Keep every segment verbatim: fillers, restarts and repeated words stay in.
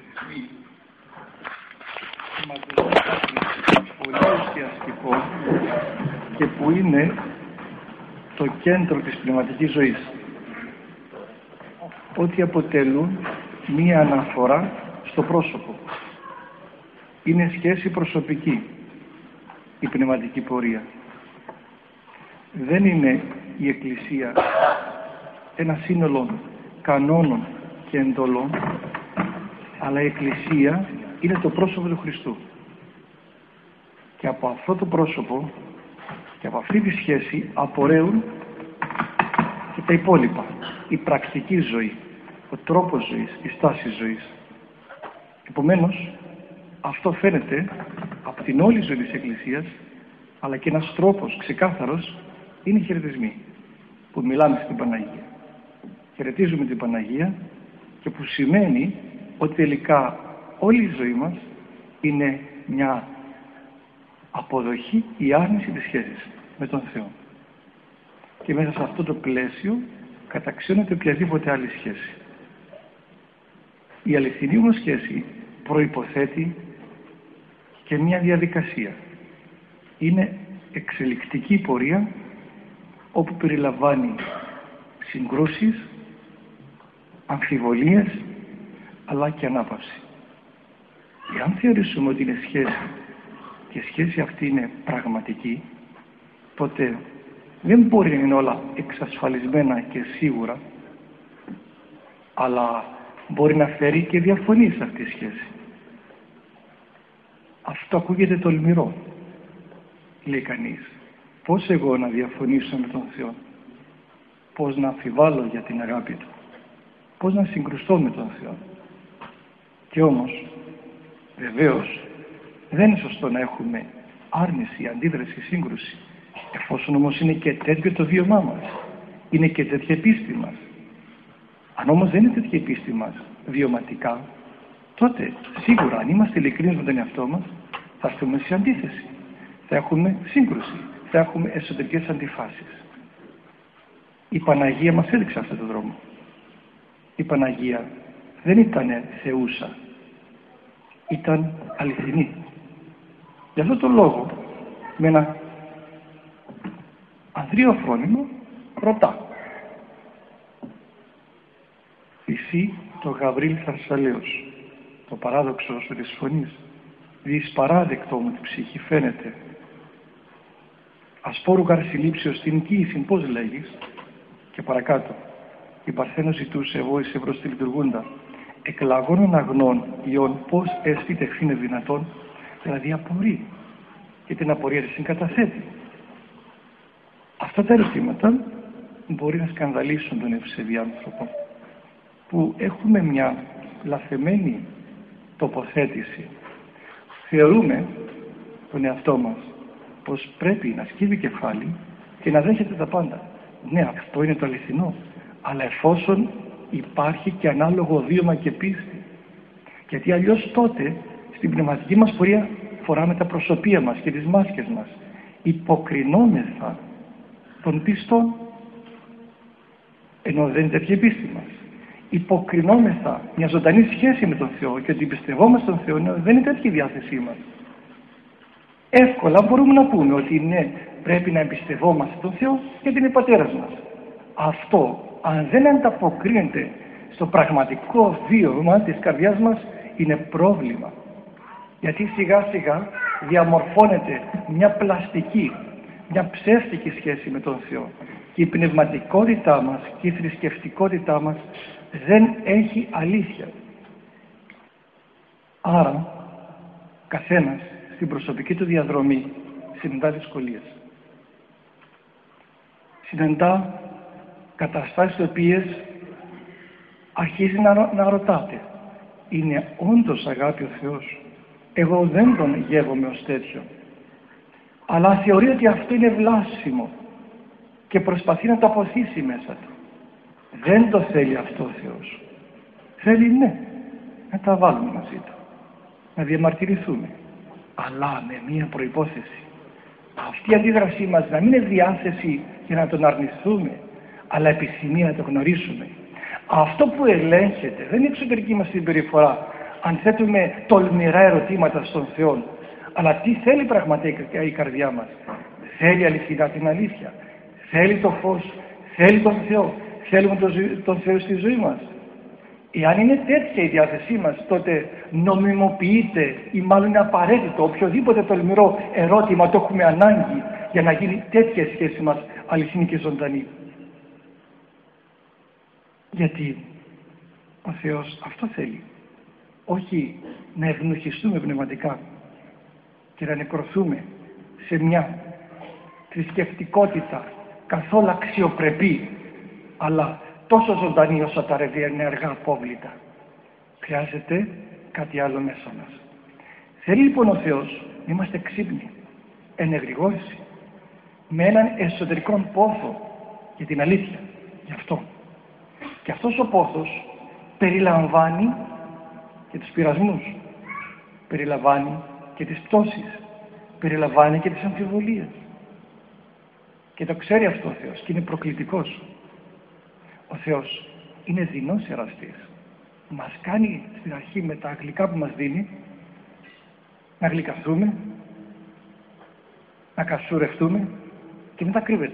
χαιρετισμοί μας δίνουν κάτι πολύ ουσιαστικό και που είναι το κέντρο της πνευματικής ζωής, ότι αποτελούν μία αναφορά στο πρόσωπο. Είναι σχέση προσωπική η πνευματική πορεία. Δεν είναι η Εκκλησία ένα σύνολο κανόνων και εντολών, αλλά η Εκκλησία είναι το πρόσωπο του Χριστού. Και από αυτό το πρόσωπο και από αυτή τη σχέση απορρέουν και τα υπόλοιπα. Η πρακτική ζωή, ο τρόπος ζωής, η στάση ζωής. Επομένως, αυτό φαίνεται από την όλη ζωή της Εκκλησίας, αλλά και ένας τρόπος ξεκάθαρος είναι οι χαιρετισμοί που μιλάμε στην Παναγία. Χαιρετίζουμε την Παναγία και που σημαίνει ότι τελικά όλη η ζωή μας είναι μια αποδοχή, η άρνηση της σχέσης με τον Θεό. Και μέσα σε αυτό το πλαίσιο καταξιώνεται οποιαδήποτε άλλη σχέση. Η αληθινή όμως σχέση προϋποθέτει και μια διαδικασία. Είναι εξελικτική πορεία όπου περιλαμβάνει συγκρούσεις, αμφιβολίες αλλά και ανάπαυση. Εάν θεωρήσουμε ότι είναι σχέση και η σχέση αυτή είναι πραγματική, τότε δεν μπορεί να είναι όλα εξασφαλισμένα και σίγουρα, αλλά μπορεί να φέρει και διαφωνίες σε αυτή τη σχέση. Αυτό ακούγεται τολμηρό, λέει κανείς. Πώς εγώ να διαφωνήσω με τον Θεό, πώς να αμφιβάλλω για την αγάπη Του, πώς να συγκρουστώ με τον Θεό. Και όμως, βεβαίως, δεν είναι σωστό να έχουμε άρνηση, αντίδραση, σύγκρουση, εφόσον όμως είναι και τέτοιο το βίωμά μας, είναι και τέτοια η πίστη μας. Αν όμως δεν είναι τέτοια η πίστη μας βιωματικά, τότε σίγουρα αν είμαστε ειλικρινείς με τον εαυτό μας, θα έρθουμε σε αντίθεση, θα έχουμε σύγκρουση, θα έχουμε εσωτερικές αντιφάσεις. Η Παναγία μας έδειξε αυτόν τον δρόμο. Η Παναγία δεν ήταν θεούσα, ήταν αληθινή. Γι' αυτό τον λόγο, με ένα ανδρείο φρόνιμο, ρωτά. Εσύ το Γαβρίλ Θαρσαλέος, το παράδοξο σου της φωνής, δυσπαράδεκτο μου την ψυχή φαίνεται. Ασπόρου καρσιλήψεως την κοίησιν, πώς λέγεις, και παρακάτω. Η Παρθένος ζητούσε εγώ εις ευρώς τη λειτουργούντα. Εκλαγώνων αγνών ιών, πώς έστι τεχθήνε δυνατόν, δηλαδή απορεί. Και την απορία της συγκαταθέτει. Αυτά τα ερωτήματα μπορεί να σκανδαλίσουν τον ευσεβή άνθρωπο, που έχουμε μια λαθεμένη τοποθέτηση. Θεωρούμε τον εαυτό μας πως πρέπει να σκύβει κεφάλι και να δέχεται τα πάντα. Ναι, αυτό είναι το αληθινό, αλλά εφόσον υπάρχει και ανάλογο βίωμα και πίστη. Γιατί αλλιώς τότε στην πνευματική μας πορεία φοράμε τα προσωπία μας και τις μάσκες μας. Υποκρινόμεθα των πιστών, ενώ δεν είναι τέτοια η πίστη μας. Υποκρινόμεθα μια ζωντανή σχέση με τον Θεό και ότι πιστευόμαστε στον Θεό, ενώ δεν είναι τέτοια η διάθεσή μας. Εύκολα μπορούμε να πούμε ότι ναι, πρέπει να εμπιστευόμαστε τον Θεό γιατί είναι πατέρας μας. Αυτό, αν δεν ανταποκρίνεται στο πραγματικό βίωμα της καρδιάς μας, είναι πρόβλημα. Γιατί σιγά σιγά διαμορφώνεται μια πλαστική, μια ψεύτικη σχέση με τον Θεό. Και η πνευματικότητά μας και η θρησκευτικότητά μας δεν έχει αλήθεια. Άρα, καθένας στην προσωπική του διαδρομή συναντά δυσκολίες. Συναντά καταστάσεις οι οποίες αρχίζει να, να ρωτάτε, είναι όντως αγάπη ο Θεός? Εγώ δεν τον γεύομαι ως τέτοιο, αλλά θεωρεί ότι αυτό είναι βλάσιμο και προσπαθεί να το αποθήσει μέσα του. Δεν το θέλει αυτό ο Θεός. Θέλει ναι, να τα βάλουμε μαζί του, να διαμαρτυρηθούμε, αλλά με μία προϋπόθεση. Αυτή η αντίδρασή μας να μην είναι διάθεση για να τον αρνηθούμε, αλλά επιθυμία να το γνωρίσουμε. Αυτό που ελέγχεται δεν είναι η εξωτερική μας συμπεριφορά, αν θέτουμε τολμηρά ερωτήματα στον Θεό. Αλλά τι θέλει πραγματικά η καρδιά μας? Θέλει αληθινά την αλήθεια? Θέλει το φως? Θέλει τον Θεό? Θέλουμε τον, τον Θεό στη ζωή μας? Εάν είναι τέτοια η διάθεσή μας, τότε νομιμοποιείται ή μάλλον είναι απαραίτητο οποιοδήποτε τολμηρό ερώτημα το έχουμε ανάγκη για να γίνει τέτοια σχέση μας αληθινή και ζωντανή. Γιατί ο Θεός αυτό θέλει. Όχι να ευνοχιστούμε πνευματικά και να νεκρωθούμε σε μια θρησκευτικότητα καθόλου αξιοπρεπή, αλλά τόσο ζωντανή όσο τα ενεργά απόβλητα. Χρειάζεται κάτι άλλο μέσα μας. Θέλει λοιπόν ο Θεός να είμαστε ξύπνοι, ενεγρηγόρηση, με έναν εσωτερικό πόθο για την αλήθεια, γι' αυτό. Και αυτός ο πόθος περιλαμβάνει και τους πειρασμούς, περιλαμβάνει και τις πτώσεις, περιλαμβάνει και τις αμφιβολίες. Και το ξέρει αυτό ο Θεός και είναι προκλητικός. Ο Θεός είναι δεινός εραστής. Μας κάνει στην αρχή με τα γλυκά που μας δίνει να γλυκαθούμε, να κασουρευτούμε και μετά κρύβεται.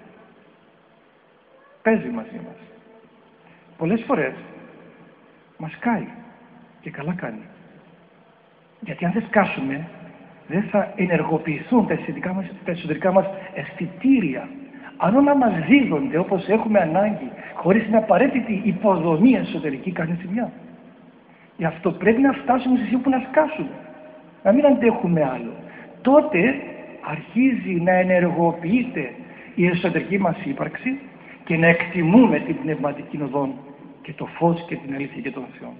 Παίζει μαζί μας. Πολλές φορές μας κάει και καλά κάνει. Γιατί αν δεν σκάσουμε δεν θα ενεργοποιηθούν τα εσωτερικά μας, τα εσωτερικά μας αισθητήρια. Αν όλα μας δίδονται όπως έχουμε ανάγκη, χωρίς την απαραίτητη υποδομή εσωτερική, κάνει ζημιά. Γι' αυτό πρέπει να φτάσουμε σε σημείο που να σκάσουμε. Να μην αντέχουμε άλλο. Τότε αρχίζει να ενεργοποιείται η εσωτερική μας ύπαρξη και να εκτιμούμε την πνευματική οδόν και το φως και την αλήθεια και τον Θεό.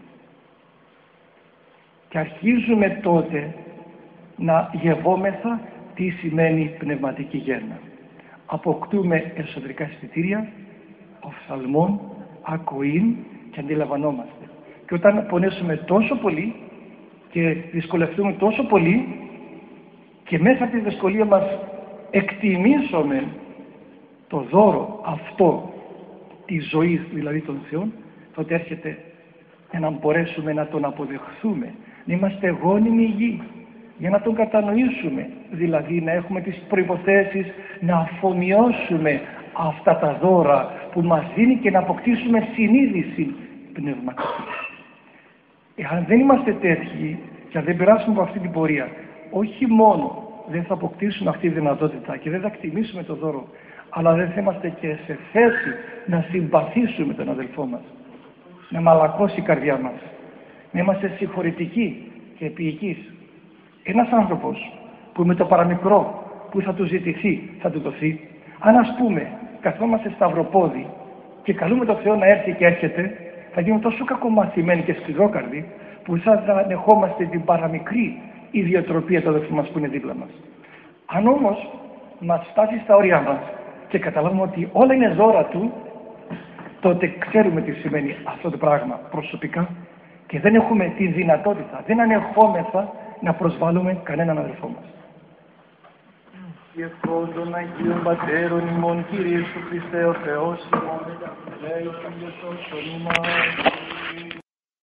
Και αρχίζουμε τότε να γευόμεθα τι σημαίνει πνευματική γέννα. Αποκτούμε εσωτερικά αισθητήρια, οφθαλμών, ακοήν και αντιλαμβανόμαστε. Και όταν πονέσουμε τόσο πολύ και δυσκολευτούμε τόσο πολύ και μέσα από τη δυσκολία μας εκτιμήσουμε το δώρο αυτό της ζωής, δηλαδή των Θεών, τότε έρχεται για να μπορέσουμε να τον αποδεχθούμε, να είμαστε γόνιμοι γη, για να τον κατανοήσουμε, δηλαδή να έχουμε τις προϋποθέσεις να αφομοιώσουμε αυτά τα δώρα που μας δίνει και να αποκτήσουμε συνείδηση πνευματική. Εάν δεν είμαστε τέτοιοι και αν δεν περάσουμε από αυτή την πορεία, όχι μόνο δεν θα αποκτήσουμε αυτή τη δυνατότητα και δεν θα εκτιμήσουμε το δώρο, αλλά δεν θα είμαστε και σε θέση να συμπαθήσουμε τον αδελφό μας, να μαλακώσει η καρδιά μας, να είμαστε συγχωρητικοί και επίοικείς. Ένας άνθρωπος που με το παραμικρό που θα του ζητηθεί θα του δοθεί, αν ας πούμε καθόμαστε σταυροπόδι και καλούμε τον Θεό να έρθει και έρχεται, θα γίνουμε τόσο κακομαθημένοι και σκληρόκαρδοι που θα ανεχόμαστε την παραμικρή ιδιοτροπία του αδελφού μας που είναι δίπλα μας. Αν όμως μας φτάσει στα όρια μας και καταλάβουμε ότι όλα είναι δώρα του, τότε ξέρουμε τι σημαίνει αυτό το πράγμα προσωπικά και δεν έχουμε τη δυνατότητα, δεν ανεχόμεθα να προσβάλλουμε κανέναν αδελφό μας. Και ευχών των Αγίων Πατέρων ημών, Κύριε Ιησού Χριστέ ο Θεός ημών, ελέησον και σώσον ημάς.